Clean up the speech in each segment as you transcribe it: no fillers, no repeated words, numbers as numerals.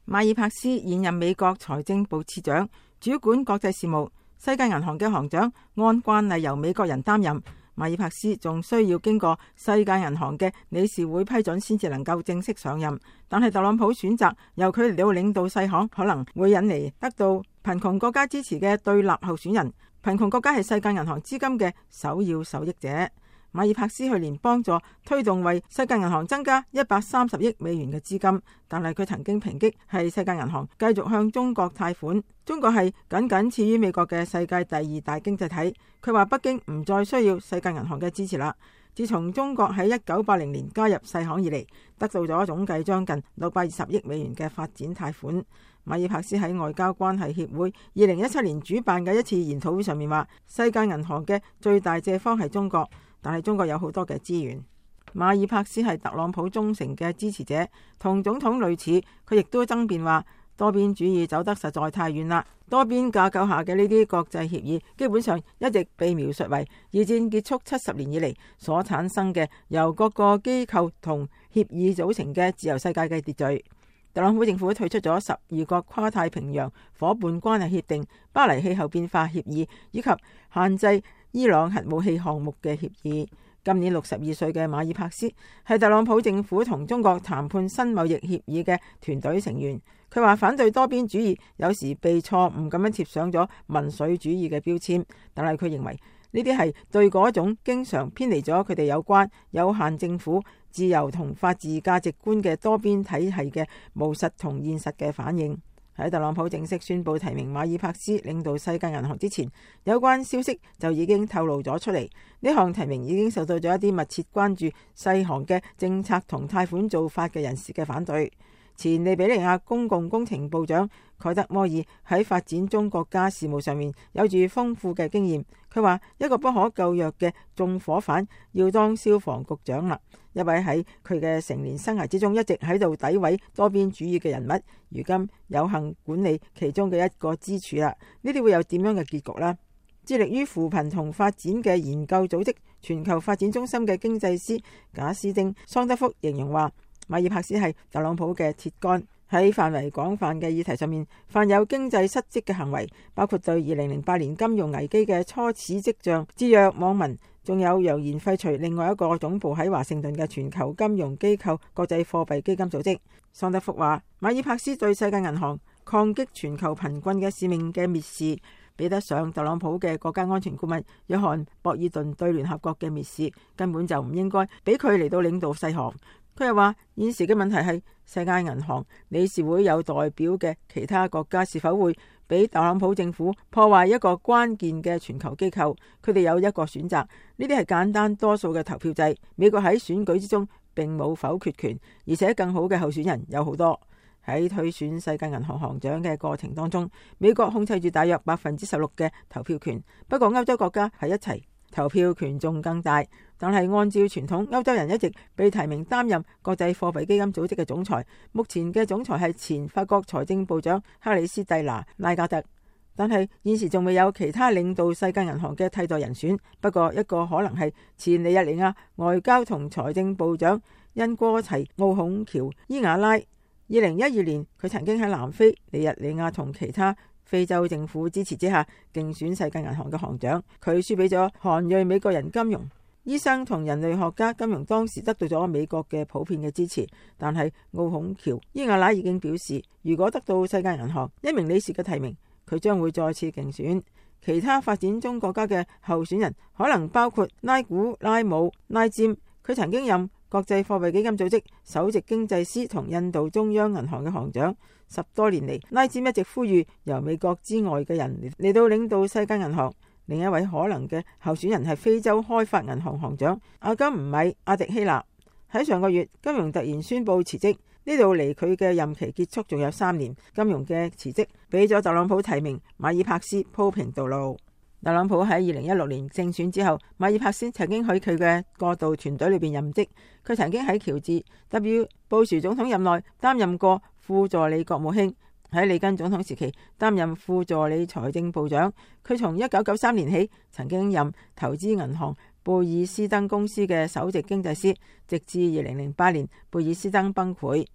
馬爾帕斯現任美國財政部次長，主管國際事務。世界銀行嘅行長按慣例由美國人擔任。馬爾帕斯仲需要經過世界銀行嘅理事會批准先至能夠正式上任。但係特朗普選擇由佢嚟到領導世行，可能會引嚟得到貧窮國家支持嘅對立候選人。貧窮國家係世界銀行資金嘅首要受益者。馬爾帕斯去年幫助推動為世界銀行增加130億美元嘅資金，但係佢曾經抨擊係世界銀行繼續向中國貸款。中國係僅次於美國嘅世界第2大經濟體。佢話北京唔再需要世界銀行嘅支持啦。自從中國喺1980年加入世行以嚟，得到咗總計將近620億美元嘅發展貸款。馬爾帕斯喺外交關係協會2017年主辦嘅一次研討會上面話，世界銀行嘅最大借方係中國，但係中國有好多嘅資源。馬爾帕斯係特朗普忠誠嘅支持者，同總統類似。佢亦都爭辯話，多邊主義走得實在太遠啦。多邊架構下嘅呢啲國際協議，基本上一直被描述為二戰結束70年以嚟所產生嘅由各個機構同協議組成嘅自由世界嘅秩序。特朗普政府退出咗12個跨太平洋伙伴關係協定、巴黎氣候變化協議以及限制伊朗核武器項目嘅協議。今年62歲嘅馬爾帕斯係特朗普政府同中國談判新貿易協議嘅團隊成員。佢話反對多邊主義有時被錯誤咁樣貼上咗民粹主義嘅標籤，但係佢認為呢啲係對嗰種經常偏離咗佢哋有關有限政府自由同法治價值觀嘅多邊體系嘅務實同現實嘅反應。喺特朗普正式宣布提名馬爾帕斯領導世界銀行之前，有關消息就已經透露咗出嚟。呢項提名已經受到咗一啲密切關注世行嘅政策同貸款做法嘅人士嘅反對。前利比里亞公共工程部長凱德摩爾喺發展中國家事務上面有住豐富嘅經驗。佢話一個不可救藥嘅縱火犯要當消防局長啦。一位喺佢嘅成年生涯之中一直喺度詆毀多邊主義嘅人物，如今有幸管理其中嘅一個支柱啦。呢啲會有點樣嘅結局呢？致力於扶貧同發展嘅研究組織全球發展中心嘅經濟師賈斯丁桑德福形容話，馬爾帕斯係特朗普嘅鐵桿，喺範圍廣泛嘅議題上面犯有經濟失職嘅行為，包括對2008年金融危機嘅初始跡象制約網民，仲有揚言廢除另外一個總部喺華盛頓嘅全球金融機構國際貨幣基金組織。桑德福話，馬爾帕斯對世界銀行抗擊全球貧困嘅使命嘅蔑視，比得上特朗普嘅國家安全顧問約翰博爾頓對聯合國嘅蔑視，根本就唔應該俾佢嚟到領導世行。佢又話，現時嘅問題係世界銀行理事會有代表嘅其他國家是否會俾特朗普政府破壞一個關鍵嘅全球機構。佢哋有一個選擇，呢啲係簡單多數嘅投票制。美國喺選舉之中並冇否決權，而且更好嘅候選人有好多。喺推選世界銀行行長嘅過程當中，美國控制住大約16%嘅投票權，不過歐洲國家喺一齊，投票權仲更大。但係按照傳統，歐洲人一直被提名擔任國際貨幣基金組織嘅總裁。目前嘅總裁係前法國財政部長克里斯蒂娜拉加德，但係現時仲未有其他領導世界銀行嘅替代人選。不過一個可能係前尼日利亞外交同財政部長恩戈齊奧孔喬伊瓦拉。2012年佢曾經喺南非、尼日利亞同其他非洲政府支持之下競選世界銀行嘅行長，佢輸俾咗韓裔美國人金融醫生同人類學家金融，當時得到咗美國嘅普遍嘅支持。但係奧孔喬伊瓦拉已經表示，如果得到世界銀行一名理事嘅提名，佢將會再次競選。其他發展中國家嘅候選人可能包括拉古拉姆拉詹，佢曾經任國際貨幣基金組織首席經濟師同印度中央銀行嘅行長。10多年嚟，拉詹一直呼籲由美國之外嘅人嚟到領導世界銀行。另一位可能嘅候選人係非洲開發銀行行長阿金唔米阿迪希納。喺上個月，金融突然宣布辭職，呢度離佢嘅任期結束仲有3年。金融嘅辭職俾咗特朗普提名馬爾帕斯鋪平道路。特朗普喺2016年勝選之後，馬爾帕斯曾經喺佢嘅過渡團隊裏邊任職。佢曾經喺喬治 W 布殊總統任內擔任過副助理國務卿，喺里根總統時期擔任副助理財政部長。佢從1993年起曾經任投資銀行貝爾斯登公司嘅首席經濟師，直至2008年貝爾斯登崩潰。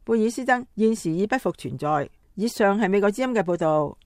貝爾斯登現時已不復存在。以上係美國之音嘅報道。